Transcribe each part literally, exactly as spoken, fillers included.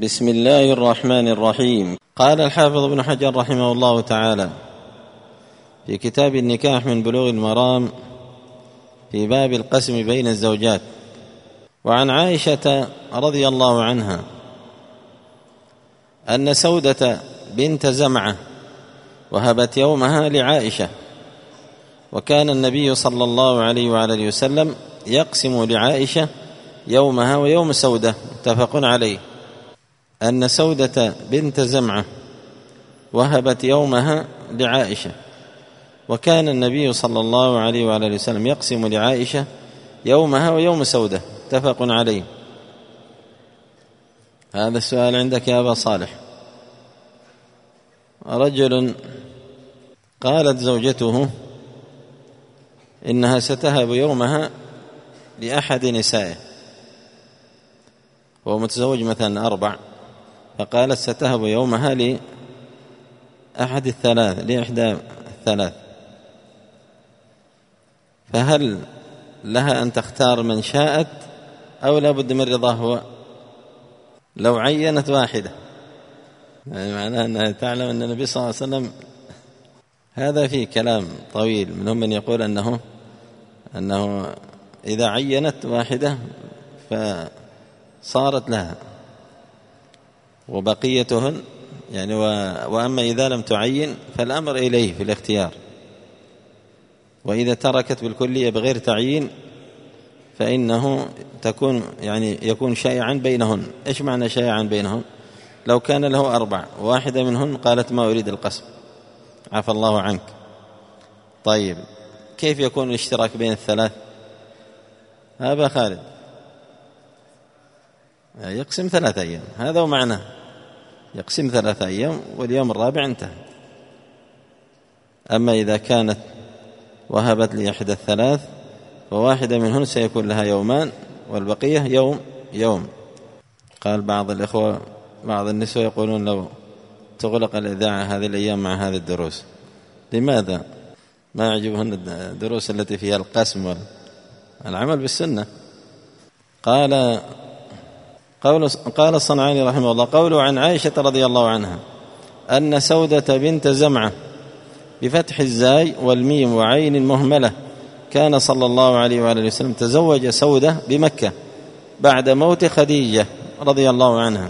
بسم الله الرحمن الرحيم. قال الحافظ ابن حجر رحمه الله تعالى في كتاب النكاح من بلوغ المرام في باب القسم بين الزوجات: وعن عائشة رضي الله عنها أن سودة بنت زمعة وهبت يومها لعائشة، وكان النبي صلى الله عليه وعلى وسلم يقسم لعائشة يومها ويوم سودة. متفق عليه. أن سودة بنت زمعة وهبت يومها لعائشة، وكان النبي صلى الله عليه وعلى وسلم يقسم لعائشة يومها ويوم سودة. متفق عليه. هذا السؤال عندك يا أبا صالح. رجل قالت زوجته إنها ستهب يومها لأحد نسائه، هو متزوج مثلا أربع، فقالت ستهب يومها لأحد الثلاث لإحدى الثلاث، فهل لها أن تختار من شاءت أو لا بد من رضاه هو؟ لو عينت واحدة، يعني معناه أنها تعلم أن النبي صلى الله عليه وسلم، هذا فيه كلام طويل. منهم من يقول أنه أنه إذا عينت واحدة فصارت لها وبقيتهن، يعني وأما إذا لم تعين فالأمر إليه في الاختيار، وإذا تركت بالكلية بغير تعيين فإنه تكون يعني يكون شائعا بينهن. إيش معنى شائعا بينهن؟ لو كان له أربع واحدة منهن قالت ما أريد القسم، عفى الله عنك، طيب كيف يكون الاشتراك بين الثلاث؟ أبا خالد يقسم ثلاثة أيام، هذا ومعناه يقسم ثلاثة أيام واليوم الرابع انتهى. أما إذا كانت وهبت لإحدى الثلاث فواحدة منهن سيكون لها يومان والبقية يوم يوم. قال بعض الإخوة بعض النسوة يقولون لو تغلق الإذاعة هذه الأيام مع هذه الدروس، لماذا؟ ما يعجبهن الدروس التي فيها القسم والعمل بالسنة. قال قول قال الصنعاني رحمه الله: قوله عن عائشة رضي الله عنها أن سودة بنت زمعة بفتح الزاي والميم وعين المهملة كان صلى الله عليه وآله وسلم تزوج سودة بمكة بعد موت خديجة رضي الله عنها،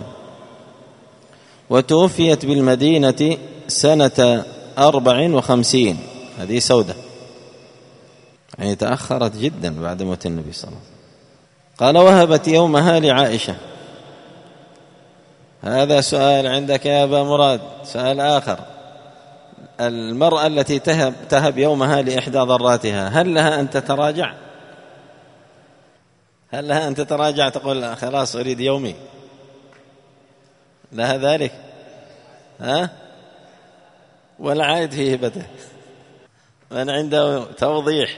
وتوفيت بالمدينة سنة أربع وخمسين. هذه سودة يعني تأخرت جدا بعد موت النبي صلى الله عليه وسلم. قال: وهبت يومها لعائشة. هذا سؤال عندك يا أبا مراد، سؤال آخر. المرأة التي تهب, تهب يومها لإحدى ضراتها، هل لها أن تتراجع؟ هل لها أن تتراجع تقول خلاص أريد يومي؟ لها ذلك؟ ها؟ ولا عايد في هبته؟ من عنده توضيح؟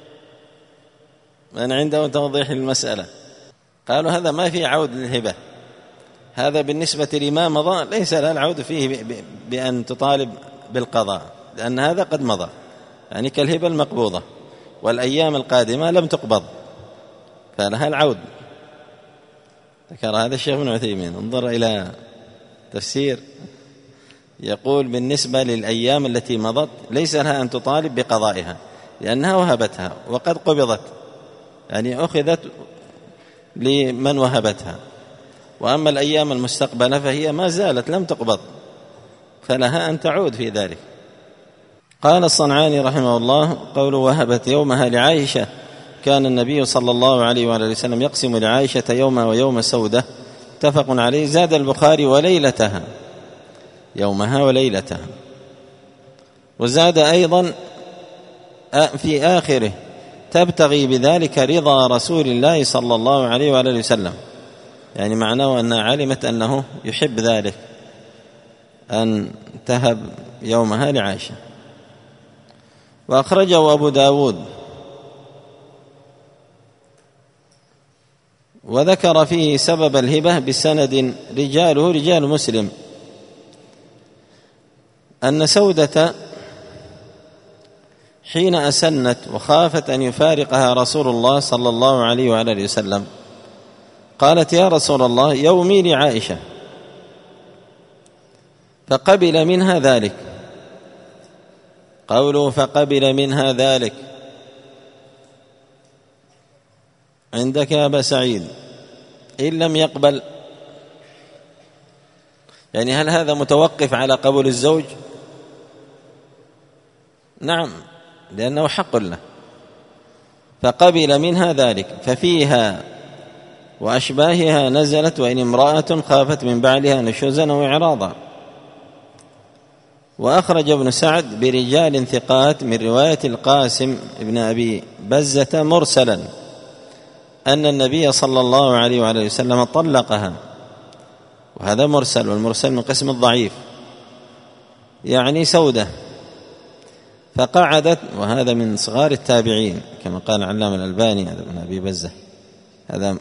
من عنده توضيح للمسألة؟ قالوا هذا ما في عود للهبة، هذا بالنسبة لما مضى ليس لها العود فيه بأن تطالب بالقضاء، لأن هذا قد مضى، يعني كالهبة المقبوضة، والأيام القادمة لم تقبض فلها العود. ذكر هذا الشيخ ابن عثيمين، انظر إلى تفسير، يقول بالنسبة للأيام التي مضت ليس لها أن تطالب بقضائها لأنها وهبتها وقد قبضت، يعني أخذت لمن وهبتها. وأما الأيام المستقبلة فهي ما زالت لم تقبض فلها أن تعود في ذلك. قال الصنعاني رحمه الله: قوله وهبت يومها لعائشة، كان النبي صلى الله عليه وآله وسلم يقسم لعائشة يومها ويوم سودة. اتفق عليه. زاد البخاري وليلتها، يومها وليلتها. وزاد أيضا في آخره: تبتغي بذلك رضا رسول الله صلى الله عليه وآله وسلم، يعني معناه أنها علمت أنه يحب ذلك أن تهب يومها لعائشة. وأخرجه أبو داود وذكر فيه سبب الهبة بسند رجاله رجال مسلم، أن سودة حين أسنت وخافت أن يفارقها رسول الله صلى الله عليه وآله وسلم قالت: يا رسول الله، يومي لعائشة فقبل منها ذلك. قوله فقبل منها ذلك عندك يا أبا سعيد إن لم يقبل، يعني هل هذا متوقف على قبول الزوج؟ نعم، لأنه حق له. فقبل منها ذلك ففيها وأشباهها نزلت وإن امرأة خافت من بعلها نشوزا أو إعراضا. وأخرج ابن سعد برجال ثقات من رواية القاسم ابن أبي بزة مرسلا أن النبي صلى الله عليه وعليه وسلم طلقها، وهذا مرسل، والمرسل من قسم الضعيف، يعني سودة، فقعدت، وهذا من صغار التابعين كما قال العلامة الألباني، هذا ابن أبي بزة، هذا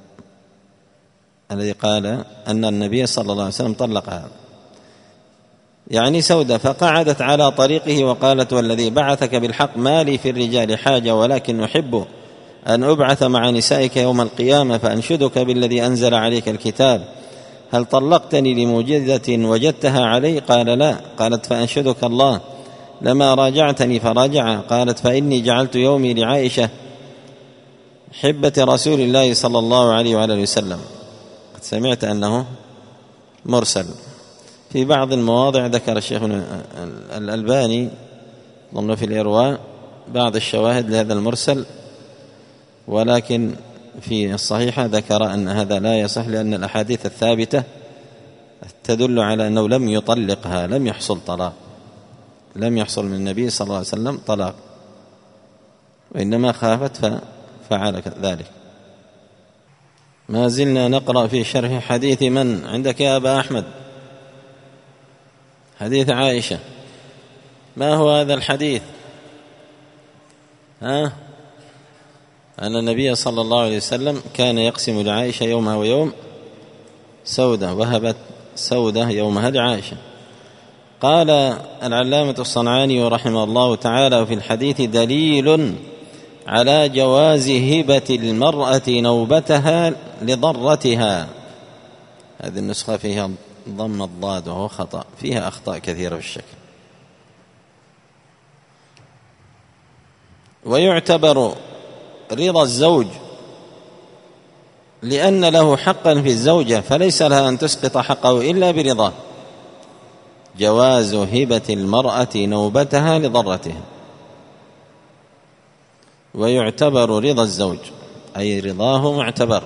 الذي قال أن النبي صلى الله عليه وسلم طلقها، يعني سودة، فقعدت على طريقه وقالت والذي بعثك بالحق ما لي في الرجال حاجة ولكن أحب أن أبعث مع نسائك يوم القيامة فأنشدك بالذي أنزل عليك الكتاب، هل طلقتني لموجزة وجدتها علي؟ قال لا. قالت فأنشدك الله لما راجعتني فراجع. قالت فإني جعلت يومي لعائشة حبة رسول الله صلى الله عليه وعلى وسلم. قد سمعت أنه مرسل. في بعض المواضع ذكر الشيخ الألباني ظن في الإرواء بعض الشواهد لهذا المرسل، ولكن في الصحيحة ذكر أن هذا لا يصح، لأن الأحاديث الثابتة تدل على أنه لم يطلقها، لم يحصل طلاق، لم يحصل من النبي صلى الله عليه وسلم طلاق، وإنما خافت ففعل ذلك. ما زلنا نقرأ في شرح حديث من عندك يا أبا أحمد؟ حديث عائشة. ما هو هذا الحديث؟ ها؟ أن النبي صلى الله عليه وسلم كان يقسم لعائشة يومها ويوم سودة، وهبت سودة يومها لعائشة. قال العلامة الصنعاني رحمه الله تعالى وفي الحديث دليل على جواز هبة المرأة نوبتها لضرتها. هذه النسخة فيها ضم الضاد وهو خطأ، فيها أخطاء كثيرة في الشكل. ويعتبر رضا الزوج لأن له حقا في الزوجة فليس لها أن تسقط حقه إلا برضاه. جواز هبة المرأة نوبتها لضرتها. ويعتبر رضا الزوج أي رضاه معتبر.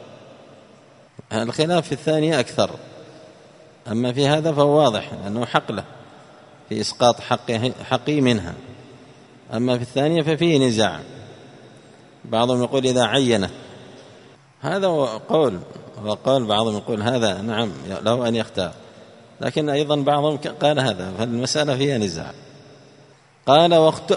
الخلاف في الثانية أكثر، أما في هذا فهو واضح أنه حق له في إسقاط حقه حقي منها، أما في الثانية ففيه نزاع. بعضهم يقول إذا عينه، هذا هو قول، وقال بعضهم يقول هذا نعم له أن يختار، لكن أيضا بعضهم قال هذا، فالمسألة فيها نزاع. قال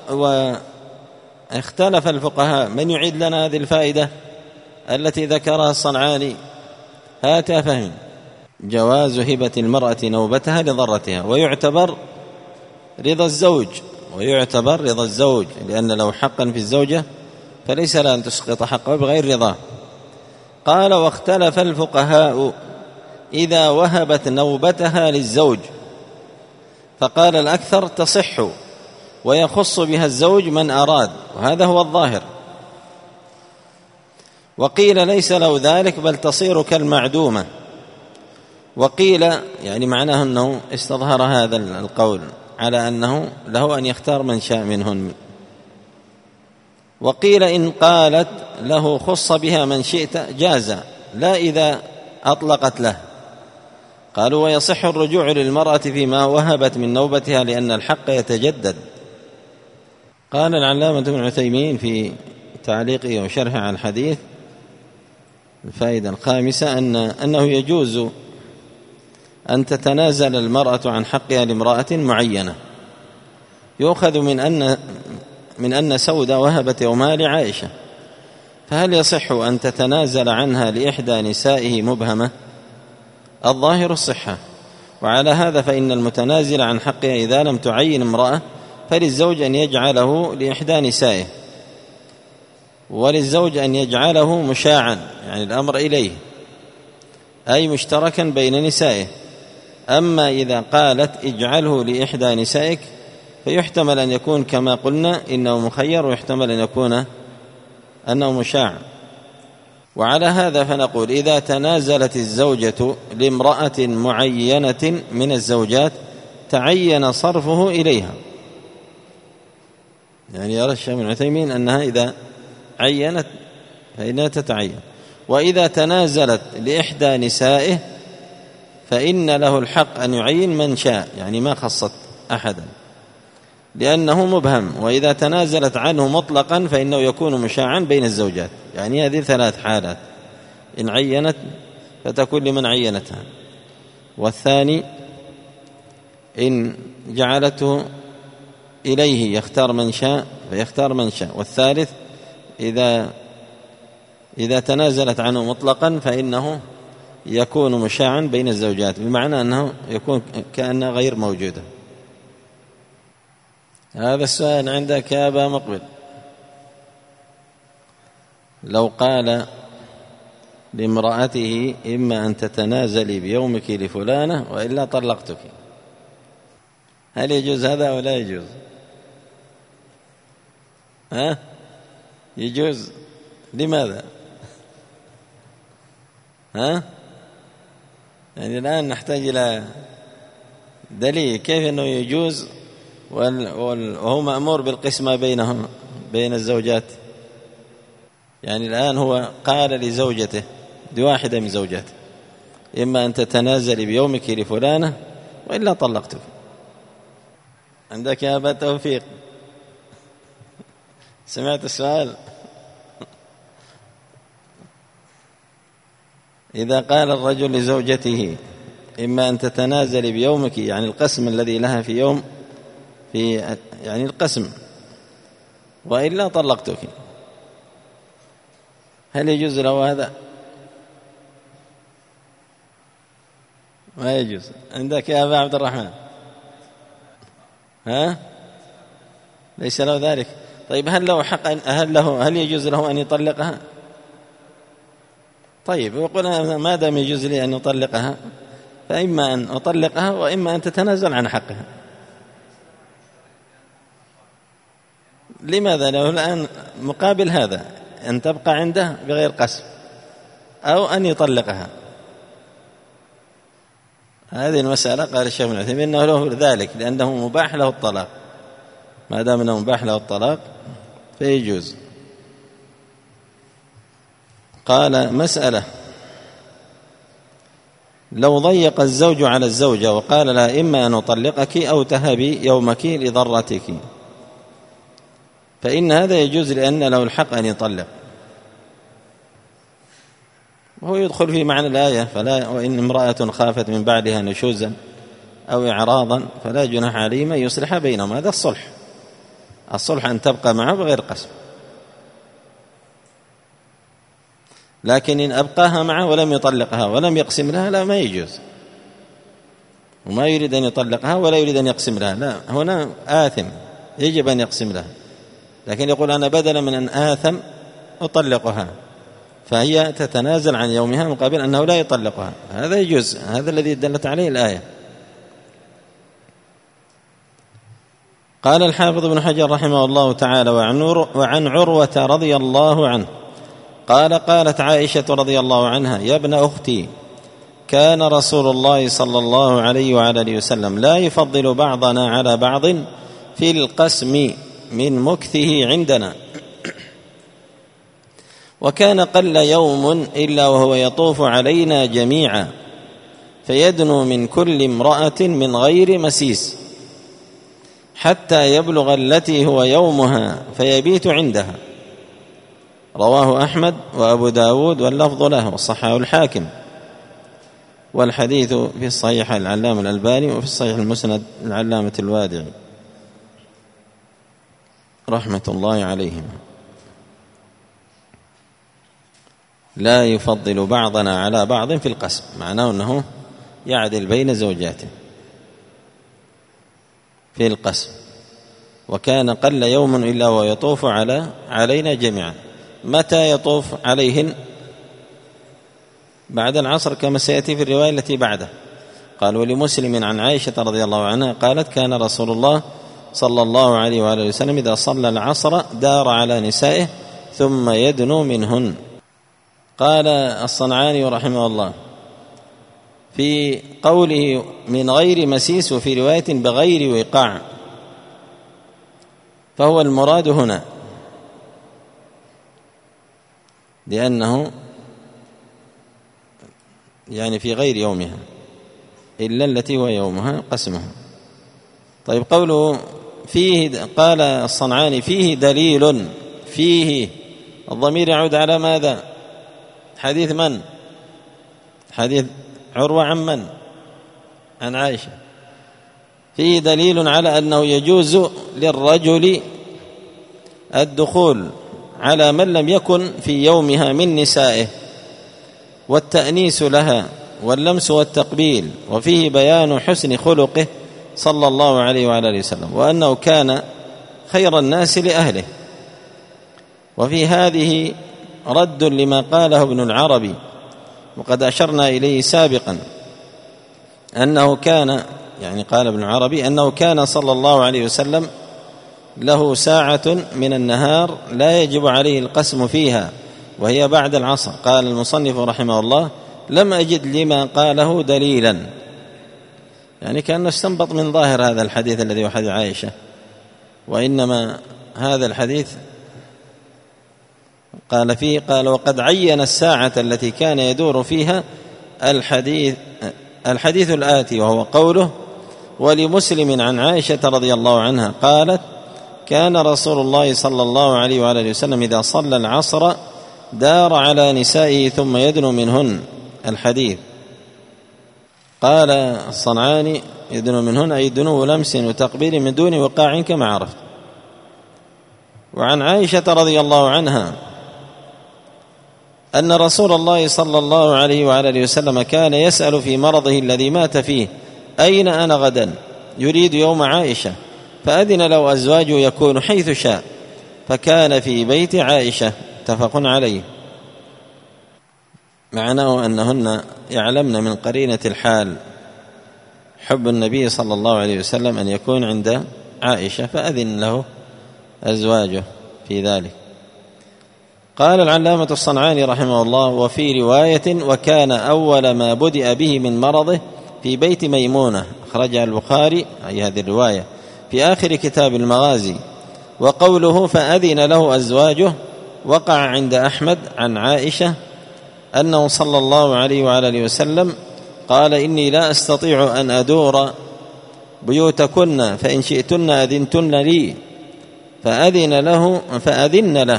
واختلف الفقهاء. من يعيد لنا هذه الفائدة التي ذكرها الصنعاني؟ هات فهم. جواز هبة المرأة نوبتها لضرتها. ويعتبر رضا الزوج، ويعتبر رضا الزوج لأن له حقا في الزوجة فليس لها أن تسقط حقه بغير رضاه. قال واختلف الفقهاء إذا وهبت نوبتها للزوج، فقال الأكثر تصح ويخص بها الزوج من أراد، وهذا هو الظاهر. وقيل ليس له ذلك بل تصير كالمعدومة. وقيل يعني معناه أنه استظهر هذا القول على أنه له أن يختار من شاء منهن. وقيل إن قالت له خص بها من شئت جاز، لا إذا أطلقت له. قالوا ويصح الرجوع للمرأة فيما وهبت من نوبتها لأن الحق يتجدد. قال العلامة ابن عثيمين في تعليقه وشرحه على الحديث الفائدة الخامسة أن أنه يجوز أن تتنازل المرأة عن حقها لامرأة معينة. يؤخذ من أن من أن سودة وهبت يومها لعائشة، فهل يصح أن تتنازل عنها لإحدى نسائه مبهمة؟ الظاهر الصحة. وعلى هذا فإن المتنازل عن حقها إذا لم تعين امرأة فللزوج أن يجعله لإحدى نسائه، وللزوج أن يجعله مشاعا يعني الأمر إليه، أي مشتركا بين نسائه، أما إذا قالت اجعله لإحدى نسائك فيحتمل أن يكون كما قلنا إنه مخير، ويحتمل أن يكون أنه مشاع. وعلى هذا فنقول إذا تنازلت الزوجة لامرأة معينة من الزوجات تعين صرفه إليها، يعني يرى الشيخ ابن عثيمين أنها إذا عينت فإنها تتعين. وإذا تنازلت لإحدى نسائه فإن له الحق أن يعين من شاء، يعني ما خصت أحدا لأنه مبهم. وإذا تنازلت عنه مطلقا فإنه يكون مشاعا بين الزوجات، يعني هذه ثلاث حالات: إن عينت فتكون لمن عينتها، والثاني إن جعلته إليه يختار من شاء فيختار من شاء، والثالث إذا إذا تنازلت عنه مطلقا فإنه يكون مشاعا بين الزوجات، بمعنى أنه يكون كأنه غير موجودة. هذا السؤال عندك يا أبا مقبل. لو قال لامرأته إما أن تتنازلي بيومك لفلانة وإلا طلقتك، هل يجوز هذا أو لا يجوز؟ ها؟ يجوز. لماذا؟ ها؟ يعني الآن نحتاج إلى دليل كيف أنه يجوز وهو مأمور بالقسمة بينهم بين الزوجات. يعني الآن هو قال لزوجته لواحدة من زوجاته إما أن تتنازلي بيومك لفلانة وإلا طلقتك. عندك يا أبا توفيق؟ سمعت السؤال؟ إذا قال الرجل لزوجته إما أن تتنازلي بيومك، يعني القسم الذي لها في يوم، في يعني القسم، وإلا طلقتك، هل يجوز له هذا؟ ما يجوز. عندك يا أبا عبد الرحمن؟ ها؟ ليس له ذلك. طيب هل له حق أن هل له هل يجوز له أن يطلقها؟ طيب يقول ما دام يجوز لي أن أطلقها فإما أن أطلقها وإما أن تتنازل عن حقها. لماذا؟ له الآن مقابل هذا أن تبقى عنده بغير قسم أو أن يطلقها. هذه المسألة قال الشيخ ابن عثيمين أنه له ذلك لأنه مباح له الطلاق، ما دام أنه مباح له الطلاق فيجوز. قال مسألة: لو ضيق الزوج على الزوجة وقال لها إما أن أطلقك أو تهبي يومك لضرتك، فإن هذا يجوز لأن له الحق أن يطلق، وهو يدخل في معنى الآية: فلا وإن امرأة خافت من بعدها نشوزا أو إعراضا فلا جناح عليهما يصلح بينهم. هذا الصلح، الصلح أن تبقى معه بغير قسم. لكن إن أبقاها معه ولم يطلقها ولم يقسم لها لا، ما يجوز. وما يريد أن يطلقها ولا يريد أن يقسم لها، لا، هنا آثم يجب أن يقسم لها، لكن يقول أنا بدلا من أن آثم أطلقها، فهي تتنازل عن يومها مقابل أنه لا يطلقها. هذا يجوز، هذا الذي دلت عليه الآية. قال الحافظ ابن حجر رحمه الله تعالى: وعن عروة رضي الله عنه قال: قالت عائشة رضي الله عنها: يا ابن أختي، كان رسول الله صلى الله عليه وعلى آله وسلم لا يفضل بعضنا على بعض في القسم من مكثه عندنا، وكان قل يوم إلا وهو يطوف علينا جميعا فيدنو من كل امرأة من غير مسيس حتى يبلغ التي هو يومها فيبيت عندها. رواه أحمد وأبو داود واللفظ له، وصححه الحاكم، والحديث في الصحيح العلامة الألباني، وفي الصحيح المسند العلامة الوادعي رحمة الله عليهم. لا يفضل بعضنا على بعض في القسم، معناه أنه يعدل بين زوجاته في القسم. وكان قل يوم إلا ويطوف على علينا جميعا. متى يطوف عليهن؟ بعد العصر كما سيأتي في الرواية التي بعده. قال ولمسلم عن عائشة رضي الله عنها قالت كان رسول الله صلى الله عليه وآله وسلم إذا صلى العصر دار على نسائه ثم يدنو منهن. قال الصنعاني رحمه الله في قوله من غير مسيس وفي رواية بغير وقاع، فهو المراد هنا لأنه يعني في غير يومها إلا التي هو يومها قسمها. طيب قوله فيه، قال الصنعاني فيه دليل، فيه الضمير يعود على ماذا؟ حديث من؟ حديث عروة عن من؟ عن عائشة. فيه دليل على أنه يجوز للرجل الدخول على من لم يكن في يومها من نسائه والتأنيس لها واللمس والتقبيل، وفيه بيان حسن خلقه صلى الله عليه وعلى اله وسلم وأنه كان خير الناس لأهله. وفي هذه رد لما قاله ابن العربي وقد أشرنا إليه سابقا أنه كان، يعني قال ابن العربي أنه كان صلى الله عليه وسلم له ساعة من النهار لا يجب عليه القسم فيها وهي بعد العصر. قال المصنف رحمه الله لم أجد لما قاله دليلا، يعني كأنه استنبط من ظاهر هذا الحديث الذي هو حديث عائشة، وإنما هذا الحديث قال فيه قال وقد عين الساعة التي كان يدور فيها الحديث الحديث الآتي، وهو قوله ولمسلم عن عائشة رضي الله عنها قالت كان رسول الله صلى الله عليه وآله وسلم إذا صلى العصر دار على نسائه ثم يدنو منهن الحديث. قال الصنعاني يدنو منهن أي دنو لمس وتقبيل من دون وقاع كما عرفت. وعن عائشة رضي الله عنها أن رسول الله صلى الله عليه وآله وسلم كان يسأل في مرضه الذي مات فيه أين أنا غدا، يريد يوم عائشة، فأذن له أزواجه يكون حيث شاء، فكان في بيت عائشة. متفق عليه. معناه أنهن يعلمن من قرينة الحال حب النبي صلى الله عليه وسلم أن يكون عند عائشة، فأذن له أزواجه في ذلك. قال العلامة الصنعاني رحمه الله وفي رواية وكان أول ما بدأ به من مرضه في بيت ميمونة، أخرجها البخاري أي هذه الرواية في آخر كتاب المغازي. وقوله فأذن له أزواجه وقع عند أحمد عن عائشة أنه صلى الله عليه وعلى وسلم قال إني لا أستطيع أن أدور بيوتكن فإن شئتن أذنتن لي، فأذن له فأذن له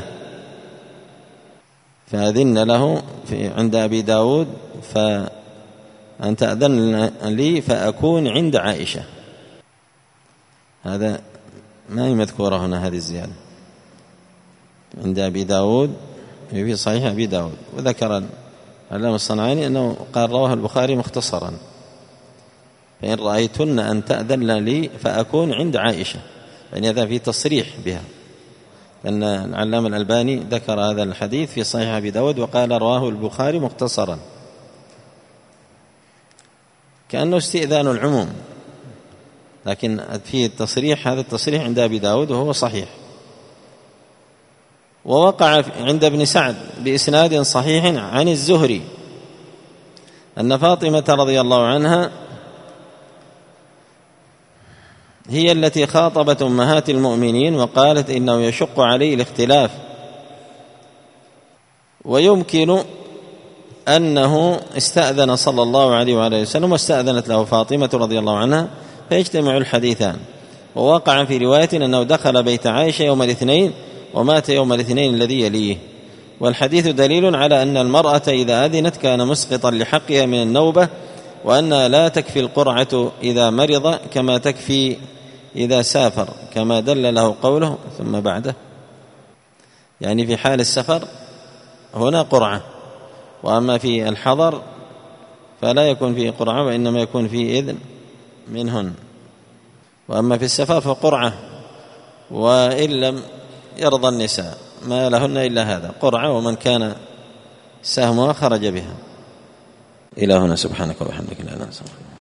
فأذن له في عند أبي داود فأن تأذن لي فأكون عند عائشة. هذا ما هي مذكورة هنا، هذه الزيادة عند أبي داود في صحيح أبي داود. وذكر العلامة الصنعاني أنه قال رواه البخاري مختصرا فإن رأيتن أن تأذن لي فأكون عند عائشة، يعني هذا في تصريح بها، لأن العلامة الألباني ذكر هذا الحديث في صحيح أبي داود وقال رواه البخاري مختصرا كأنه استئذان العموم، لكن في التصريح هذا التصريح عند أبي داود وهو صحيح. ووقع عند ابن سعد بإسناد صحيح عن الزهري أن فاطمة رضي الله عنها هي التي خاطبت أمهات المؤمنين وقالت إنه يشق عليه الاختلاف، ويمكن أنه استأذن صلى الله عليه وآله وسلم واستأذنت له فاطمة رضي الله عنها فيجتمع الحديثان. ووقع في رواية أنه دخل بيت عائشة يوم الاثنين ومات يوم الاثنين الذي يليه. والحديث دليل على أن المرأة إذا أذنت كان مسقطا لحقها من النوبة، وأنها لا تكفي القرعة إذا مرض كما تكفي إذا سافر، كما دل له قوله ثم بعده، يعني في حال السفر هنا قرعة، وأما في الحضر فلا يكون فيه قرعة وإنما يكون فيه إذن منهن، وأما في السفر فقرعة، وإن لم يرضى النساء ما لهن إلا هذا قرعة، ومن كان سهمها خرج بها. إلى هنا سبحانك وبحمدك لا إله إلا أنت.